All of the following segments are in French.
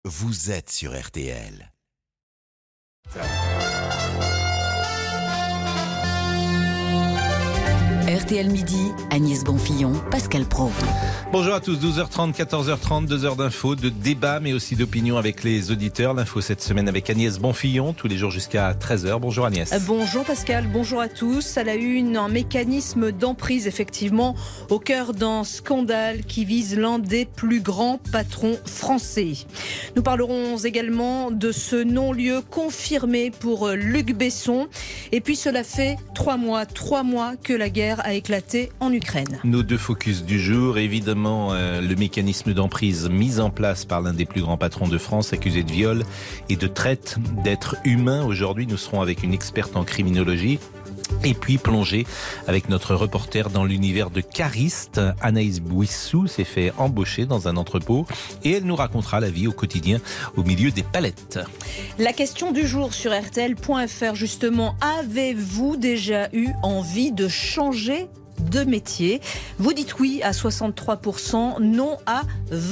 vous êtes sur RTL. RTL Midi, Agnès Bonfillon, Pascal Praud. Bonjour à tous, 12h30, 14h30, 2 heures d'infos, de débat mais aussi d'opinion avec les auditeurs. L'info cette semaine avec Agnès Bonfillon, tous les jours jusqu'à 13h. Bonjour Agnès. Bonjour Pascal, bonjour à tous. À la une, un mécanisme d'emprise effectivement au cœur d'un scandale qui vise l'un des plus grands patrons français. Nous parlerons également de ce non-lieu confirmé pour Luc Besson. Et puis cela fait 3 mois que la guerre a éclaté en Ukraine. Nos deux focus du jour, évidemment le mécanisme d'emprise mis en place par l'un des plus grands patrons de France, accusé de viol et de traite d'êtres humains. Aujourd'hui, nous serons avec une experte en criminologie. Et puis plonger avec notre reporter dans l'univers de Cariste. Anaïs Bouissou s'est fait embaucher dans un entrepôt et elle nous racontera la vie au quotidien au milieu des palettes. La question du jour sur RTL.fr justement, avez-vous déjà eu envie de changer de métier? Vous dites oui à 63%, non à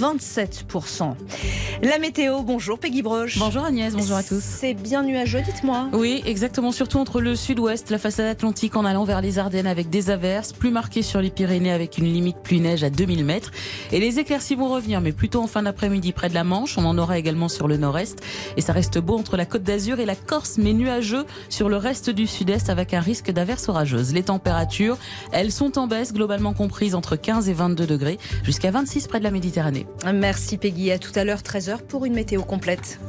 27%. La météo, bonjour Peggy Broche. Bonjour Agnès, bonjour à tous. C'est bien nuageux, dites-moi. Oui, exactement, surtout entre le sud-ouest, la façade atlantique en allant vers les Ardennes avec des averses, plus marquées sur les Pyrénées avec une limite pluie-neige à 2000 mètres. Et les éclaircies vont revenir, mais plutôt en fin d'après-midi près de la Manche. On en aura également sur le nord-est. Et ça reste beau entre la Côte d'Azur et la Corse, mais nuageux sur le reste du sud-est avec un risque d'averses orageuses. Les températures, elles sont en baisse, globalement comprises entre 15 et 22 degrés, jusqu'à 26 près de la Méditerranée. Merci Peggy, à tout à l'heure 13h pour une météo complète.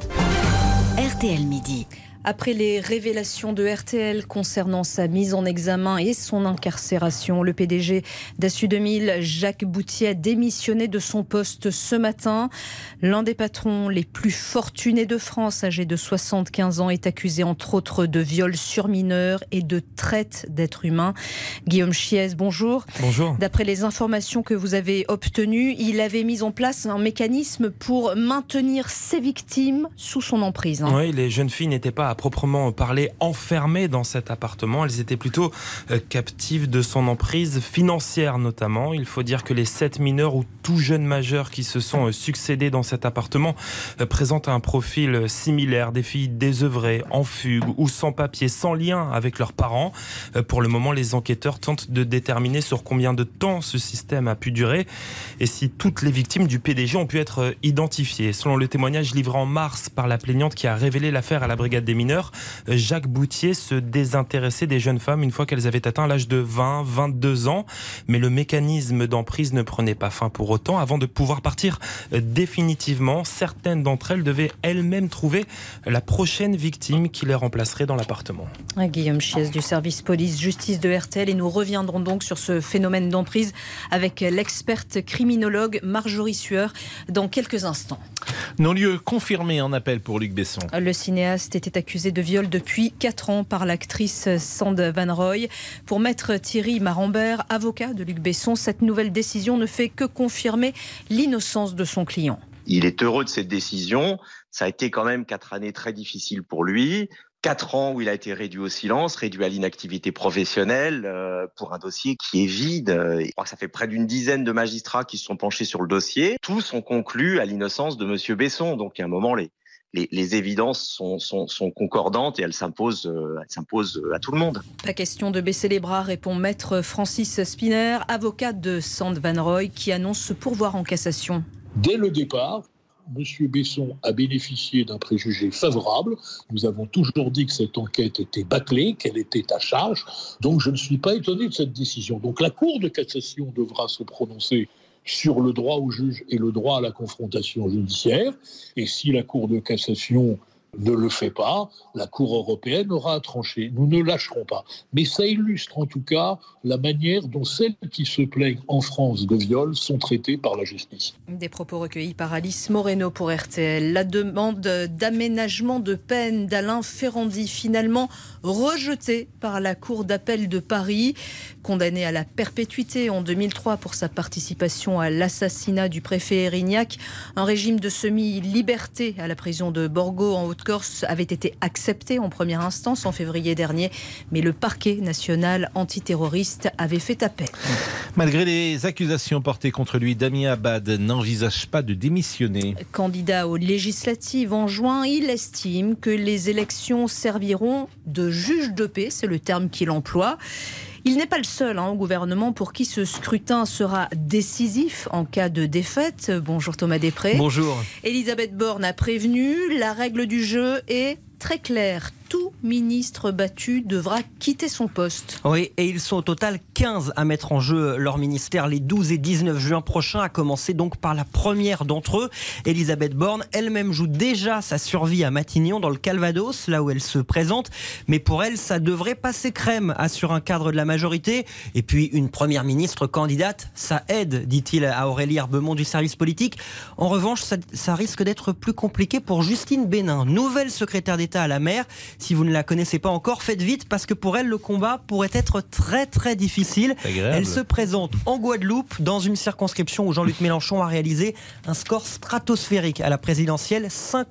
RTL Midi. Après les révélations de RTL concernant sa mise en examen et son incarcération, le PDG d'Assu 2000, Jacques Boutier, a démissionné de son poste ce matin. L'un des patrons les plus fortunés de France, âgé de 75 ans, est accusé entre autres de viol sur mineurs et de traite d'êtres humains. Guillaume Chiez, bonjour. Bonjour. D'après les informations que vous avez obtenues, il avait mis en place un mécanisme pour maintenir ses victimes sous son emprise. Oui, les jeunes filles n'étaient pas à proprement parler enfermées dans cet appartement. Elles étaient plutôt captives de son emprise financière notamment. Il faut dire que les 7 mineurs ou tout jeunes majeurs qui se sont succédés dans cet appartement présentent un profil similaire. Des filles désœuvrées, en fugue ou sans papier, sans lien avec leurs parents. Pour le moment, les enquêteurs tentent de déterminer sur combien de temps ce système a pu durer et si toutes les victimes du PDG ont pu être identifiées. Selon le témoignage livré en mars par la plaignante qui a révélé l'affaire à la brigade des mineurs, Jacques Boutier se désintéressait des jeunes femmes une fois qu'elles avaient atteint l'âge de 20, 22 ans. Mais le mécanisme d'emprise ne prenait pas fin pour autant. Avant de pouvoir partir définitivement, certaines d'entre elles devaient elles-mêmes trouver la prochaine victime qui les remplacerait dans l'appartement. Guillaume Chiez du service police-justice de RTL, et nous reviendrons donc sur ce phénomène d'emprise avec l'experte criminologue Marjorie Sueur dans quelques instants. Non-lieu confirmé en appel pour Luc Besson. Le cinéaste était accusé de viol depuis 4 ans par l'actrice Sand Van Roy. Pour maître Thierry Marambert, avocat de Luc Besson, cette nouvelle décision ne fait que confirmer l'innocence de son client. Il est heureux de cette décision. Ça a été quand même 4 années très difficiles pour lui. 4 ans où il a été réduit au silence, réduit à l'inactivité professionnelle pour un dossier qui est vide. Je crois que ça fait près d'une dizaine de magistrats qui se sont penchés sur le dossier. Tous ont conclu à l'innocence de Monsieur Besson. Donc, il y a un moment, les évidences sont concordantes et elles s'imposent à tout le monde. Pas question de baisser les bras, répond maître Francis Spinner, avocat de Sand Van Roy, qui annonce se pourvoir en cassation. Dès le départ, M. Besson a bénéficié d'un préjugé favorable. Nous avons toujours dit que cette enquête était bâclée, qu'elle était à charge. Donc je ne suis pas étonné de cette décision. Donc la Cour de cassation devra se prononcer sur le droit au juge et le droit à la confrontation judiciaire. Et si la Cour de cassation ne le fait pas, la Cour européenne aura à trancher. Nous ne lâcherons pas. Mais ça illustre en tout cas la manière dont celles qui se plaignent en France de viol sont traitées par la justice. Des propos recueillis par Alice Moreno pour RTL. La demande d'aménagement de peine d'Alain Ferrandi, finalement rejetée par la Cour d'appel de Paris. Condamné à la perpétuité en 2003 pour sa participation à l'assassinat du préfet Erignac, un régime de semi-liberté à la prison de Borgo en Haute Haute-Corse avait été accepté en première instance en février dernier, mais le parquet national antiterroriste avait fait appel. Malgré les accusations portées contre lui, Damien Abad n'envisage pas de démissionner. Candidat aux législatives en juin, il estime que les élections serviront de juge de paix, c'est le terme qu'il emploie. Il n'est pas le seul au gouvernement pour qui ce scrutin sera décisif en cas de défaite. Bonjour Thomas Després. Bonjour. Elisabeth Borne a prévenu, la règle du jeu est très claire. Tout ministre battu devra quitter son poste. Oui, et ils sont au total 15 à mettre en jeu leur ministère les 12 et 19 juin prochains, à commencer donc par la première d'entre eux. Elisabeth Borne elle-même joue déjà sa survie à Matignon dans le Calvados, là où elle se présente. Mais pour elle, ça devrait passer crème, assure un cadre de la majorité. Et puis une première ministre candidate, ça aide, dit-il à Aurélie Herbemont du service politique. En revanche, ça risque d'être plus compliqué pour Justine Bénin, nouvelle secrétaire d'État à la mer. Si vous ne la connaissez pas encore, faites vite parce que pour elle, le combat pourrait être très très difficile. Elle se présente en Guadeloupe dans une circonscription où Jean-Luc Mélenchon a réalisé un score stratosphérique à la présidentielle,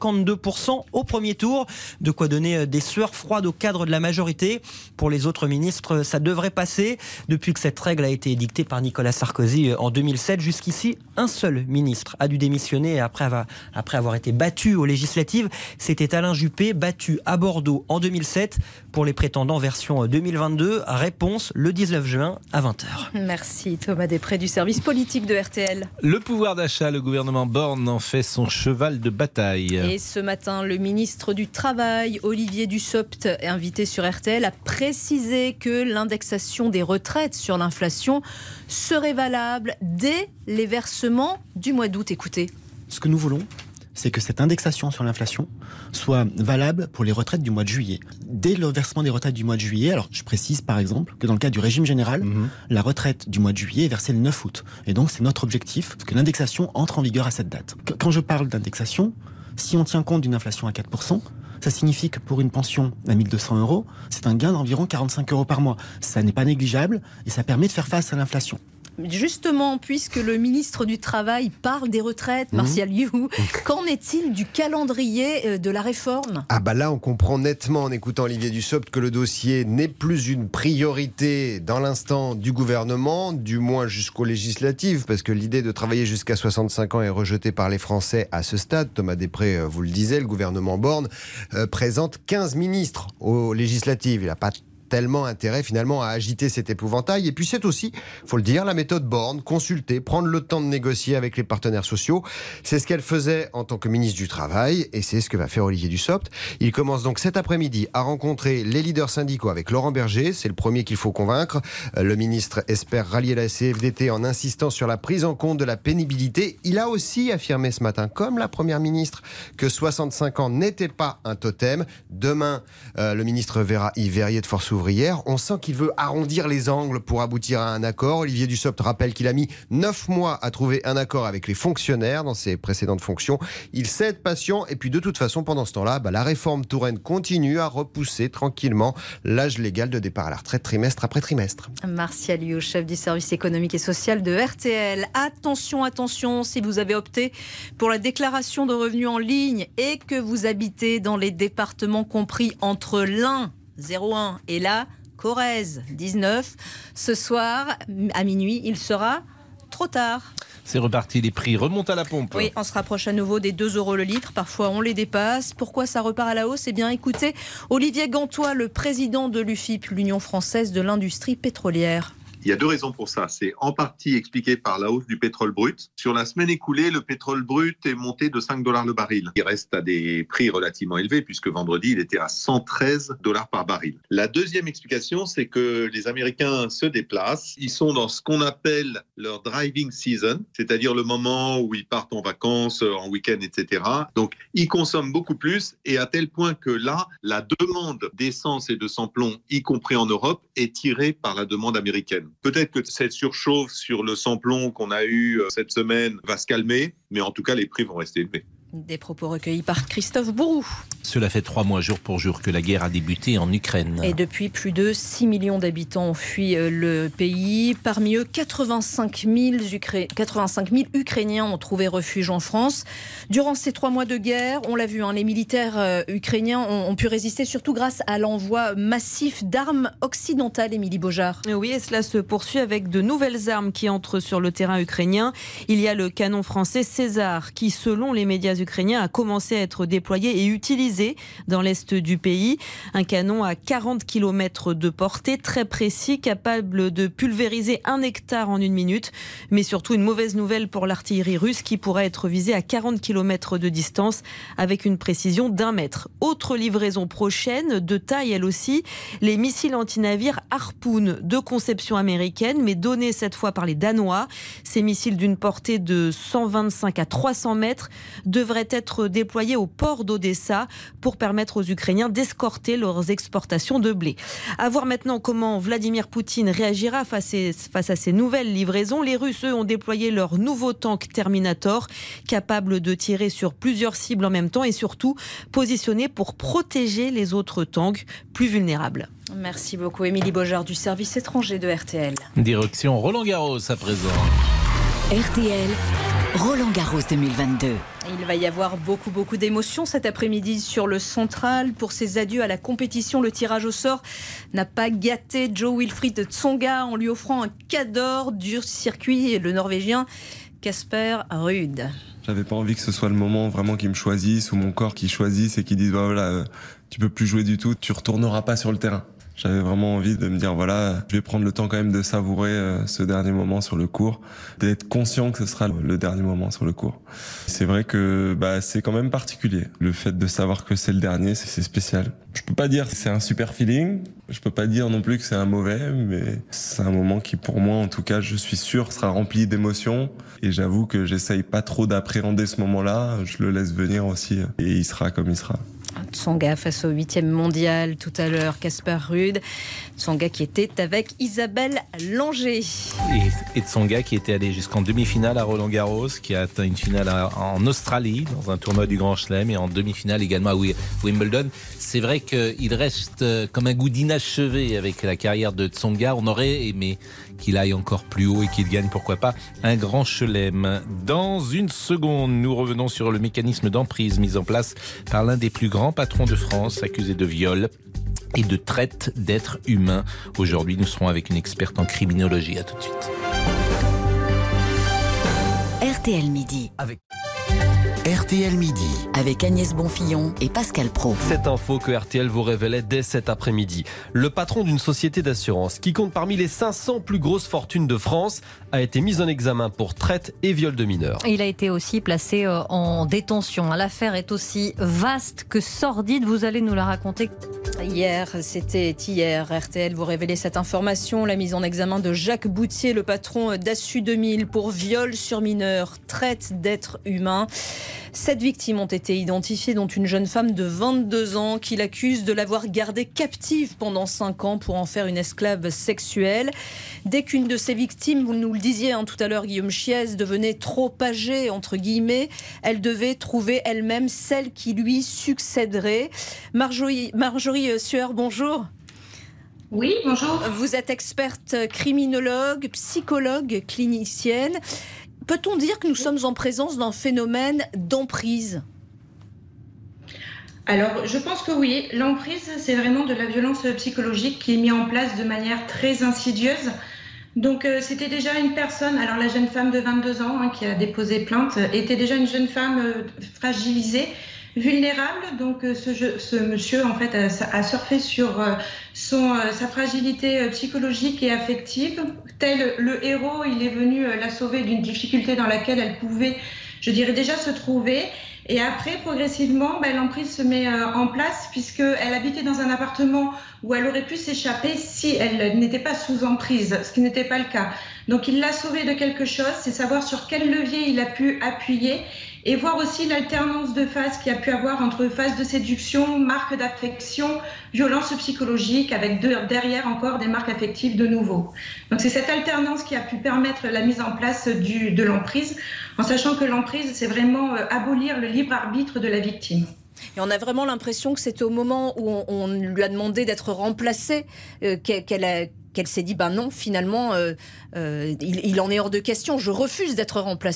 52% au premier tour. De quoi donner des sueurs froides au cadre de la majorité. Pour les autres ministres, ça devrait passer. Depuis que cette règle a été édictée par Nicolas Sarkozy en 2007, jusqu'ici, un seul ministre a dû démissionner après avoir été battu aux législatives. C'était Alain Juppé, battu à Bordeaux en 2007. Pour les prétendants version 2022, réponse le 19 juin à 20h. Merci Thomas Després du service politique de RTL. Le pouvoir d'achat, le gouvernement Borne en fait son cheval de bataille. Et ce matin, le ministre du Travail, Olivier Dussopt, invité sur RTL, a précisé que l'indexation des retraites sur l'inflation serait valable dès les versements du mois d'août. Écoutez. Ce que nous voulons, c'est que cette indexation sur l'inflation soit valable pour les retraites du mois de juillet. Dès le versement des retraites du mois de juillet, alors je précise par exemple que dans le cas du régime général, la retraite du mois de juillet est versée le 9 août. Et donc c'est notre objectif que l'indexation entre en vigueur à cette date. Quand je parle d'indexation, si on tient compte d'une inflation à 4%, ça signifie que pour une pension à 1 200 €, c'est un gain d'environ 45 € par mois. Ça n'est pas négligeable et ça permet de faire face à l'inflation. Justement, puisque le ministre du Travail parle des retraites, Martial You, qu'en est-il du calendrier de la réforme ? Là, on comprend nettement en écoutant Olivier Dussopt que le dossier n'est plus une priorité dans l'instant du gouvernement, du moins jusqu'aux législatives, parce que l'idée de travailler jusqu'à 65 ans est rejetée par les Français à ce stade. Thomas Després vous le disait, le gouvernement Borne présente 15 ministres aux législatives. Il n'a pas tellement intérêt finalement à agiter cet épouvantail. Et puis c'est aussi, faut le dire, la méthode Borne, consulter, prendre le temps de négocier avec les partenaires sociaux. C'est ce qu'elle faisait en tant que ministre du Travail et c'est ce que va faire Olivier Dussopt. Il commence donc cet après-midi à rencontrer les leaders syndicaux avec Laurent Berger. C'est le premier qu'il faut convaincre. Le ministre espère rallier la CFDT en insistant sur la prise en compte de la pénibilité. Il a aussi affirmé ce matin, comme la première ministre, que 65 ans n'était pas un totem. Demain, le ministre verra Yves Verrier de Force ouvrière. On sent qu'il veut arrondir les angles pour aboutir à un accord. Olivier Dussopt rappelle qu'il a mis 9 mois à trouver un accord avec les fonctionnaires dans ses précédentes fonctions. Il sait être patient et puis de toute façon, pendant ce temps-là, la réforme Touraine continue à repousser tranquillement l'âge légal de départ à la retraite trimestre après trimestre. Martial You, chef du service économique et social de RTL. Attention, attention, si vous avez opté pour la déclaration de revenus en ligne et que vous habitez dans les départements compris entre l'Ain 01 et la Corrèze 19. Ce soir, à minuit, il sera trop tard. C'est reparti, les prix remontent à la pompe. Oui, on se rapproche à nouveau des 2 € le litre. Parfois, on les dépasse. Pourquoi ça repart à la hausse ? Eh bien, écoutez, Olivier Gantois, le président de l'UFIP, l'Union française de l'industrie pétrolière. Il y a 2 raisons pour ça. C'est en partie expliqué par la hausse du pétrole brut. Sur la semaine écoulée, le pétrole brut est monté de 5 $ le baril. Il reste à des prix relativement élevés puisque vendredi, il était à 113 $ par baril. La deuxième explication, c'est que les Américains se déplacent. Ils sont dans ce qu'on appelle leur driving season, c'est-à-dire le moment où ils partent en vacances, en week-end, etc. Donc, ils consomment beaucoup plus et à tel point que là, la demande d'essence et de sans-plomb, y compris en Europe, est tirée par la demande américaine. Peut-être que cette surchauffe sur le sans-plomb qu'on a eu cette semaine va se calmer, mais en tout cas, les prix vont rester élevés. Des propos recueillis par Christophe Bourou. Cela fait 3 mois jour pour jour que la guerre a débuté en Ukraine. Et depuis, plus de 6 millions d'habitants ont fui le pays. Parmi eux, 85 000 Ukrainiens ont trouvé refuge en France. Durant ces 3 mois de guerre, on l'a vu, les militaires ukrainiens ont pu résister, surtout grâce à l'envoi massif d'armes occidentales, Émilie Beaujard. Oui, et cela se poursuit avec de nouvelles armes qui entrent sur le terrain ukrainien. Il y a le canon français César qui, selon les médias ukrainien, a commencé à être déployé et utilisé dans l'est du pays. Un canon à 40 km de portée, très précis, capable de pulvériser 1 hectare en 1 minute. Mais surtout une mauvaise nouvelle pour l'artillerie russe qui pourrait être visée à 40 km de distance avec une précision d'1 mètre. Autre livraison prochaine, de taille elle aussi, les missiles antinavires Harpoon, de conception américaine, mais donnés cette fois par les Danois. Ces missiles d'une portée de 125 à 300 mètres devraient être déployés au port d'Odessa pour permettre aux Ukrainiens d'escorter leurs exportations de blé. À voir maintenant comment Vladimir Poutine réagira face à ces nouvelles livraisons. Les Russes, eux, ont déployé leur nouveau tank Terminator, capable de tirer sur plusieurs cibles en même temps et surtout positionné pour protéger les autres tanks plus vulnérables. Merci beaucoup, Émilie Beaujard du service étranger de RTL. Direction Roland-Garros à présent. RTL, Roland-Garros 2022. Il va y avoir beaucoup d'émotions cet après-midi sur le central. Pour ses adieux à la compétition, le tirage au sort n'a pas gâté Jo-Wilfried Tsonga en lui offrant un cadeau du circuit, et le Norvégien Casper Ruud. J'avais pas envie que ce soit le moment vraiment qu'ils me choisissent ou mon corps qui choisisse et qui dise voilà, tu peux plus jouer du tout, tu retourneras pas sur le terrain. J'avais vraiment envie de me dire voilà, je vais prendre le temps quand même de savourer ce dernier moment sur le court, d'être conscient que ce sera le dernier moment sur le court. C'est vrai que c'est quand même particulier. Le fait de savoir que c'est le dernier, c'est spécial. Je peux pas dire que c'est un super feeling, je peux pas dire non plus que c'est un mauvais, mais c'est un moment qui pour moi en tout cas, je suis sûr, sera rempli d'émotions et j'avoue que j'essaye pas trop d'appréhender ce moment-là, je le laisse venir aussi et il sera comme il sera. Tsonga face au 8e mondial tout à l'heure, Casper Ruud. Tsonga qui était avec Isabelle Langer. Et Tsonga qui était allé jusqu'en demi-finale à Roland-Garros, qui a atteint une finale en Australie, dans un tournoi du Grand Chelem, et en demi-finale également à Wimbledon. C'est vrai qu'il reste comme un goût d'inachevé avec la carrière de Tsonga. On aurait aimé qu'il aille encore plus haut et qu'il gagne, pourquoi pas, un Grand Chelem. Dans une seconde, nous revenons sur le mécanisme d'emprise mis en place par l'un des plus grands patrons de France, accusé de viol et de traite d'êtres humains. Aujourd'hui, nous serons avec une experte en criminologie. À tout de suite. RTL Midi. RTL Midi. Avec Agnès Bonfillon et Pascal Praud. Cette info que RTL vous révélait dès cet après-midi. Le patron d'une société d'assurance qui compte parmi les 500 plus grosses fortunes de France a été mis en examen pour traite et viol de mineurs. Il a été aussi placé en détention. L'affaire est aussi vaste que sordide. Vous allez nous la raconter. C'était hier. RTL vous révélait cette information. La mise en examen de Jacques Boutier, le patron d'Assu 2000 pour viol sur mineurs, traite d'êtres humains. 7 victimes ont été identifiées, dont une jeune femme de 22 ans qui l'accuse de l'avoir gardée captive pendant 5 ans pour en faire une esclave sexuelle. Dès qu'une de ces victimes, vous nous le disiez tout à l'heure, Guillaume Chiez, devenait trop âgée, entre guillemets, elle devait trouver elle-même celle qui lui succéderait. Marjorie Sueur, bonjour. Oui, bonjour. Vous êtes experte criminologue, psychologue, clinicienne. Peut-on dire que nous sommes en présence d'un phénomène d'emprise ? Alors, je pense que oui. L'emprise, c'est vraiment de la violence psychologique qui est mise en place de manière très insidieuse. Donc, c'était déjà une personne, alors la jeune femme de 22 ans qui a déposé plainte, était déjà une jeune femme fragilisée, vulnérable. Donc, ce monsieur, en fait, a surfé sur sa fragilité psychologique et affective. Tel le héros, il est venu la sauver d'une difficulté dans laquelle elle pouvait, je dirais, déjà se trouver. Et après, progressivement, l'emprise se met en place puisqu'elle habitait dans un appartement où elle aurait pu s'échapper si elle n'était pas sous emprise, ce qui n'était pas le cas. Donc, il l'a sauvée de quelque chose, c'est savoir sur quel levier il a pu appuyer. et voir aussi l'alternance de phases qu'il y a pu avoir entre phase de séduction, marque d'affection, violence psychologique, avec derrière encore des marques affectives de nouveau. Donc c'est cette alternance qui a pu permettre la mise en place de l'emprise, en sachant que l'emprise, c'est vraiment abolir le libre arbitre de la victime. Et on a vraiment l'impression que c'est au moment où on lui a demandé d'être remplacée qu'elle s'est dit « ben non, finalement, il en est hors de question, je refuse d'être remplacée ».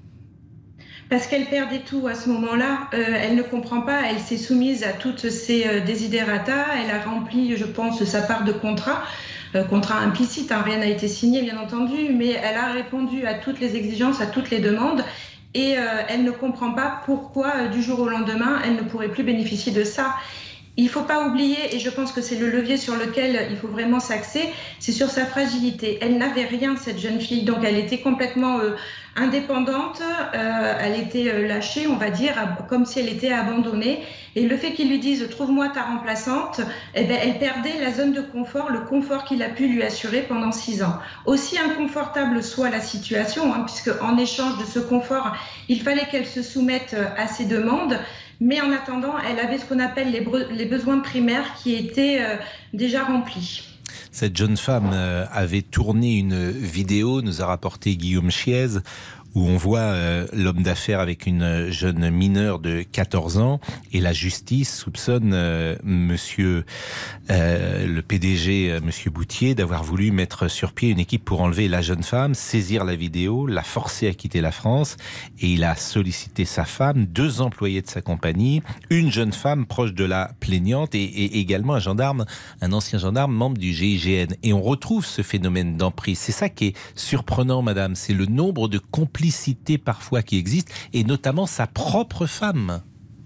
Parce qu'elle perdait tout à ce moment-là. Elle ne comprend pas, elle s'est soumise à toutes ses desiderata, elle a rempli, je pense, sa part de contrat implicite, hein, rien n'a été signé bien entendu, mais elle a répondu à toutes les exigences, à toutes les demandes, et elle ne comprend pas pourquoi du jour au lendemain, elle ne pourrait plus bénéficier de ça. Il ne faut pas oublier, et je pense que c'est le levier sur lequel il faut vraiment s'axer, c'est sur sa fragilité. Elle n'avait rien, cette jeune fille, donc elle était complètement indépendante, elle était lâchée, on va dire, comme si elle était abandonnée. Et le fait qu'ils lui disent « trouve-moi ta remplaçante », eh bien, elle perdait la zone de confort, le confort qu'il a pu lui assurer pendant 6 ans. Aussi inconfortable soit la situation, hein, puisque en échange de ce confort, il fallait qu'elle se soumette à ses demandes. Mais en attendant, elle avait ce qu'on appelle les besoins primaires qui étaient déjà remplis. Cette jeune femme avait tourné une vidéo, nous a rapporté Guillaume Chiez, où on voit l'homme d'affaires avec une jeune mineure de 14 ans, et la justice soupçonne monsieur le PDG, monsieur Boutier, d'avoir voulu mettre sur pied une équipe pour enlever la jeune femme, saisir la vidéo, la forcer à quitter la France, et il a sollicité sa femme, 2 employés de sa compagnie, une jeune femme proche de la plaignante, et également un gendarme, un ancien gendarme, membre du GIGN. Et on retrouve ce phénomène d'emprise. C'est ça qui est surprenant, madame, c'est le nombre de complicité parfois qui existe, et notamment sa propre femme.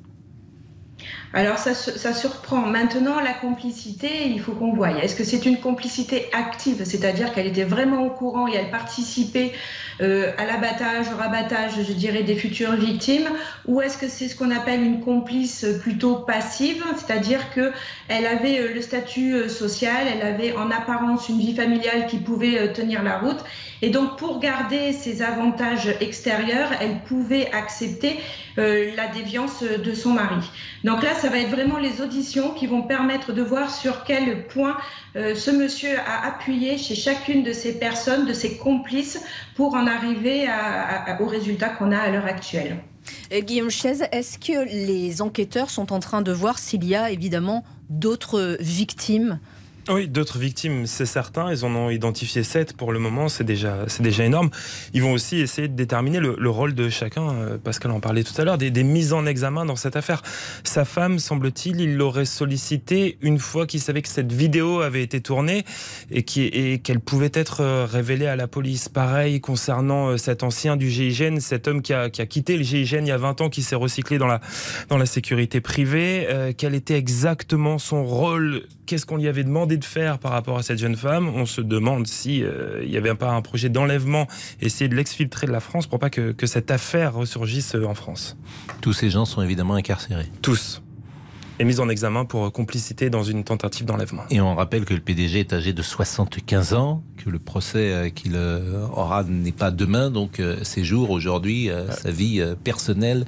Alors ça surprend. Maintenant, la complicité, il faut qu'on voie. Est-ce que c'est une complicité active, c'est-à-dire qu'elle était vraiment au courant et elle participait à l'abattage, au rabattage, je dirais, des futures victimes, ou est-ce que c'est ce qu'on appelle une complice plutôt passive, c'est-à-dire qu'elle avait le statut social, elle avait en apparence une vie familiale qui pouvait tenir la route, et donc pour garder ses avantages extérieurs, elle pouvait accepter la déviance de son mari. Donc là, ça va être vraiment les auditions qui vont permettre de voir sur quel point ce monsieur a appuyé chez chacune de ces personnes, de ses complices, pour en arriver au résultat qu'on a à l'heure actuelle. Guillaume Chiez, est-ce que les enquêteurs sont en train de voir s'il y a évidemment d'autres victimes ? Oui, d'autres victimes, c'est certain. Ils en ont identifié 7 pour le moment, c'est déjà énorme. Ils vont aussi essayer de déterminer le rôle de chacun. Pascal en parlait tout à l'heure, des mises en examen dans cette affaire. Sa femme, semble-t-il, il l'aurait sollicité une fois qu'il savait que cette vidéo avait été tournée et qu'elle pouvait être révélée à la police. Pareil concernant cet ancien du GIGN, cet homme qui a quitté le GIGN il y a 20 ans, qui s'est recyclé dans la sécurité privée. Quel était exactement son rôle ? Qu'est-ce qu'on lui avait demandé de faire par rapport à cette jeune femme? On se demande si il y avait pas un projet d'enlèvement, essayer de l'exfiltrer de la France pour pas que cette affaire ressurgisse en France. Tous ces gens sont évidemment incarcérés. Tous. Et mis en examen pour complicité dans une tentative d'enlèvement. Et on rappelle que le PDG est âgé de 75 ans, que le procès qu'il aura n'est pas demain, donc ses jours aujourd'hui, sa vie personnelle,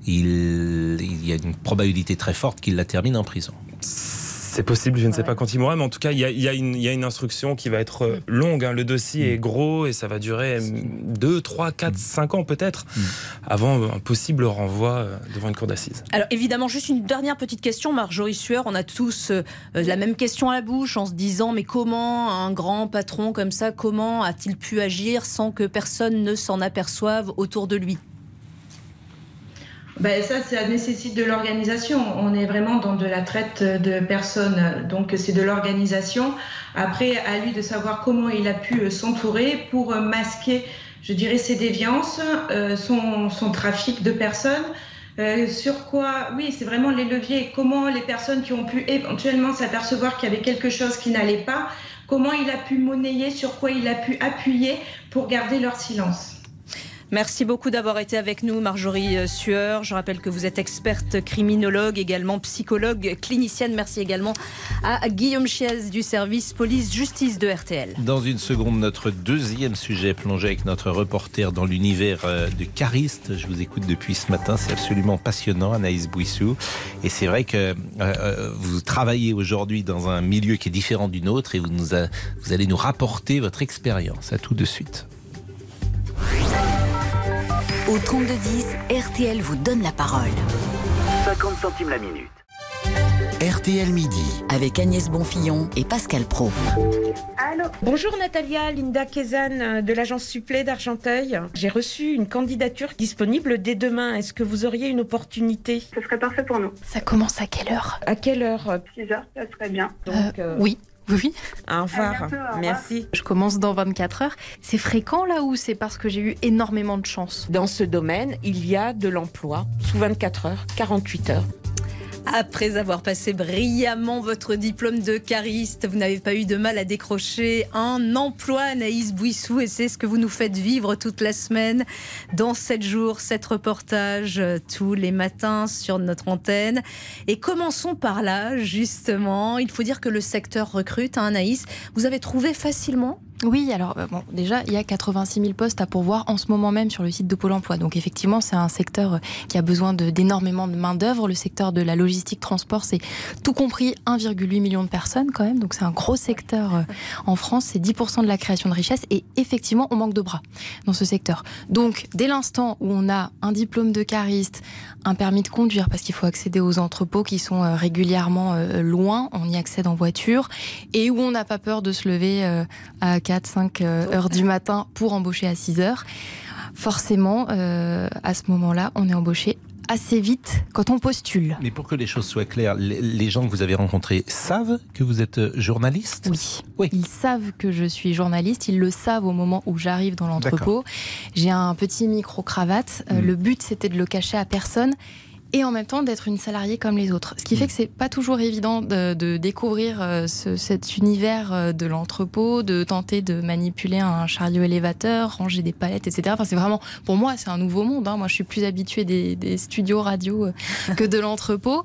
il y a une probabilité très forte qu'il la termine en prison. C'est possible, je ne sais pas quand il mourra, mais en tout cas, il y a une instruction qui va être longue. Hein. Le dossier est gros et ça va durer 2, 3, 4, 5 ans peut-être, avant un possible renvoi devant une cour d'assises. Alors évidemment, juste une dernière petite question, Marjorie Sueur. On a tous la même question à la bouche en se disant, mais comment un grand patron comme ça, comment a-t-il pu agir sans que personne ne s'en aperçoive autour de lui ? Ben ça nécessite de l'organisation. On est vraiment dans de la traite de personnes, donc c'est de l'organisation. Après, à lui de savoir comment il a pu s'entourer pour masquer, je dirais, ses déviances, son trafic de personnes. Sur quoi, oui, c'est vraiment les leviers. Comment les personnes qui ont pu éventuellement s'apercevoir qu'il y avait quelque chose qui n'allait pas, comment il a pu monnayer, sur quoi il a pu appuyer pour garder leur silence. Merci beaucoup d'avoir été avec nous, Marjorie Sueur. Je rappelle que vous êtes experte criminologue, également psychologue, clinicienne. Merci également à Guillaume Chiez du service police-justice de RTL. Dans une seconde, notre deuxième sujet plongé avec notre reporter dans l'univers de Cariste. Je vous écoute depuis ce matin, c'est absolument passionnant, Anaïs Bouissou. Et c'est vrai que vous travaillez aujourd'hui dans un milieu qui est différent du nôtre et vous allez nous rapporter votre expérience. À tout de suite. Au 3210, RTL vous donne la parole. 50 centimes la minute. RTL Midi. Avec Agnès Bonfillon et Pascal Praud. Allô. Bonjour Natalia, Linda Kézanne de l'agence Supplé d'Argenteuil. J'ai reçu une candidature disponible dès demain. Est-ce que vous auriez une opportunité? Ce serait parfait pour nous. Ça commence à quelle heure? À quelle heure? 6 heures, ça serait bien. Donc, Oui. Oui. Au revoir. À bientôt, au revoir. Merci. Je commence dans 24 heures. C'est fréquent là ou c'est parce que j'ai eu énormément de chance? Dans ce domaine, il y a de l'emploi sous 24 heures, 48 heures. Après avoir passé brillamment votre diplôme de cariste, vous n'avez pas eu de mal à décrocher un emploi, Anaïs Bouissou, et c'est ce que vous nous faites vivre toute la semaine dans 7 jours, 7 reportages tous les matins sur notre antenne. Et commençons par là, justement. Il faut dire que le secteur recrute, hein, Anaïs. Vous avez trouvé facilement ? Oui, alors déjà, il y a 86 000 postes à pourvoir en ce moment même sur le site de Pôle emploi. Donc effectivement, c'est un secteur qui a besoin d'énormément de main-d'œuvre. Le secteur de la logistique transport, c'est tout compris 1,8 million de personnes quand même. Donc c'est un gros secteur en France. C'est 10% de la création de richesse. Et effectivement, on manque de bras dans ce secteur. Donc dès l'instant où on a un diplôme de cariste, un permis de conduire, parce qu'il faut accéder aux entrepôts qui sont régulièrement loin, on y accède en voiture, et où on n'a pas peur de se lever à 4-5 heures du matin pour embaucher à 6 heures. Forcément, à ce moment-là, on est embauché assez vite quand on postule. Mais pour que les choses soient claires, les gens que vous avez rencontrés savent que vous êtes journaliste ? Oui. Ils savent que je suis journaliste, ils le savent au moment où j'arrive dans l'entrepôt. J'ai un petit micro-cravate. Le but, c'était de le cacher à personne. Et en même temps d'être une salariée comme les autres. Ce qui fait que c'est pas toujours évident de découvrir cet univers de l'entrepôt, de tenter de manipuler un chariot élévateur, ranger des palettes, etc. Enfin, c'est vraiment, pour moi, c'est un nouveau monde. Hein. Moi, je suis plus habituée des studios radio que de l'entrepôt.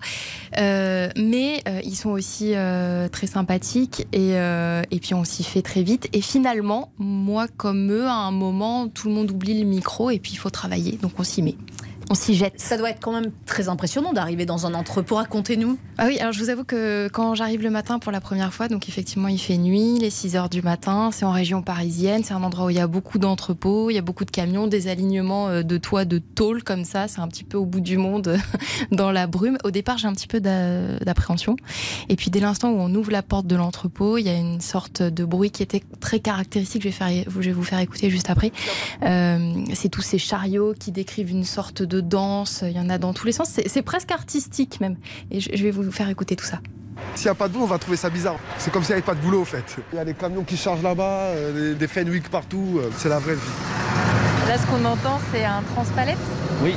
Mais ils sont aussi très sympathiques et puis on s'y fait très vite. Et finalement, moi comme eux, à un moment, tout le monde oublie le micro et puis il faut travailler. Donc on s'y met. On s'y jette. Ça doit être quand même très impressionnant d'arriver dans un entrepôt. Racontez-nous. Ah oui, alors je vous avoue que quand j'arrive le matin pour la première fois, donc effectivement il fait nuit, les 6 heures du matin, c'est en région parisienne, c'est un endroit où il y a beaucoup d'entrepôts, il y a beaucoup de camions, des alignements de toits de tôle comme ça, c'est un petit peu au bout du monde dans la brume. Au départ j'ai un petit peu d'appréhension, et puis dès l'instant où on ouvre la porte de l'entrepôt, il y a une sorte de bruit qui était très caractéristique, je vais vous faire écouter juste après. C'est tous ces chariots qui décrivent une sorte de danse, il y en a dans tous les sens, c'est presque artistique même, et je vais vous faire écouter tout ça. S'il n'y a pas de boulot, on va trouver ça bizarre. C'est comme s'il n'y avait pas de boulot, en fait. Il y a des camions qui chargent là-bas, des Fenwick partout. C'est la vraie vie. Là, ce qu'on entend, c'est un transpalette. Oui.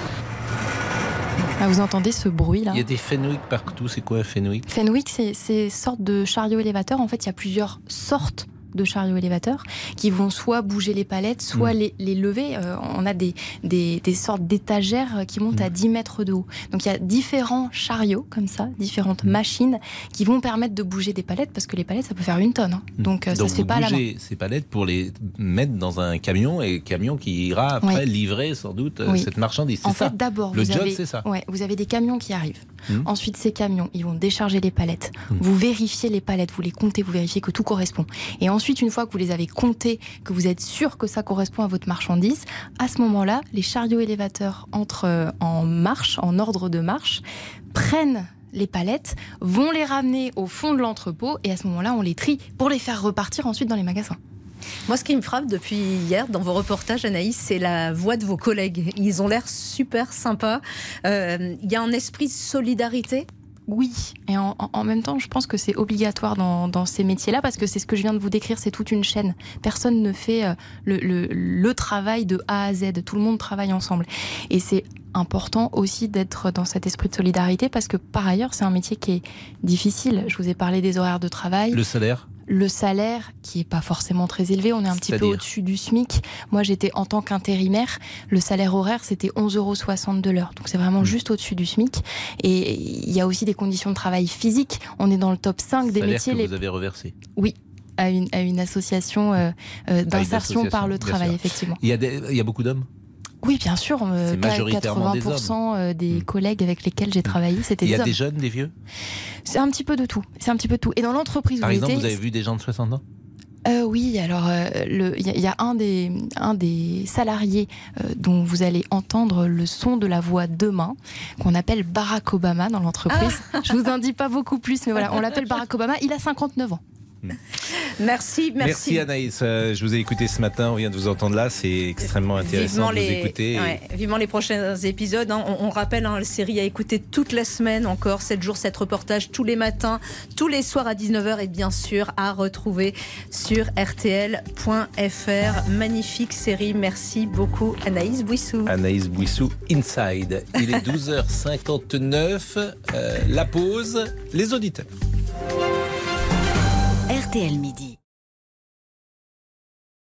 Là, vous entendez ce bruit-là. Il y a des Fenwick partout. C'est quoi un Fenwick ? Fenwick, c'est une sorte de chariot élévateur. En fait, il y a plusieurs sortes de chariots élévateurs qui vont soit bouger les palettes, soit les lever. On a des sortes d'étagères qui montent à 10 mètres de haut. Donc il y a différents chariots comme ça, différentes machines qui vont permettre de bouger des palettes, parce que les palettes ça peut faire une tonne. Hein. Donc ça se fait pas à la main. Vous bougez ces palettes pour les mettre dans un camion, et camion qui ira après livrer sans doute cette marchandise. C'est en ça. fait, d'abord, le job, c'est ça. Ouais, vous avez des camions qui arrivent. Ensuite, ces camions, ils vont décharger les palettes. Vous vérifiez les palettes, vous les comptez, vous vérifiez que tout correspond. Et ensuite, une fois que vous les avez comptées, que vous êtes sûr que ça correspond à votre marchandise, à ce moment-là, les chariots élévateurs entrent en marche, en ordre de marche, prennent les palettes, vont les ramener au fond de l'entrepôt, et à ce moment-là, on les trie pour les faire repartir ensuite dans les magasins. Moi, ce qui me frappe depuis hier dans vos reportages, Anaïs, c'est la voix de vos collègues. Ils ont l'air super sympas. Il y a un esprit de solidarité. Oui, et en même temps, je pense que c'est obligatoire dans ces métiers-là, parce que c'est ce que je viens de vous décrire, c'est toute une chaîne. Personne ne fait le travail de A à Z, tout le monde travaille ensemble. Et c'est important aussi d'être dans cet esprit de solidarité, parce que par ailleurs, c'est un métier qui est difficile. Je vous ai parlé des horaires de travail. Le salaire ? le salaire qui n'est pas forcément très élevé, on est un petit peu au-dessus du SMIC. Moi, j'étais en tant qu'intérimaire, le salaire horaire, c'était 11,60 € de l'heure. Donc, c'est vraiment juste au-dessus du SMIC. Et il y a aussi des conditions de travail physiques. On est dans le top 5 des métiers. Que vous avez reversé. Oui. À une association d'insertion par le travail, effectivement. Il y a beaucoup d'hommes ? Oui, bien sûr. C'est majoritairement 80% des collègues avec lesquels j'ai travaillé, c'était des hommes. Il y a des jeunes, des vieux ? C'est un petit peu de tout. Et dans l'entreprise Par exemple, vous avez vu des gens de 60 ans ? Oui, alors il y a un des salariés dont vous allez entendre le son de la voix demain, qu'on appelle Barack Obama dans l'entreprise. Je vous en dis pas beaucoup plus, mais voilà, on l'appelle Barack Obama. Il a 59 ans. Merci. Merci Anaïs. Je vous ai écouté ce matin, on vient de vous entendre là, c'est extrêmement intéressant de vous écouter. Vivement les prochains épisodes. On rappelle, la série à écouter toute la semaine encore, 7 jours, 7 reportages tous les matins, tous les soirs à 19h et bien sûr à retrouver sur rtl.fr. Magnifique série, merci beaucoup Anaïs Bouissou. Anaïs Bouissou, Inside. Il est 12h59, la pause, les auditeurs. RTL Midi.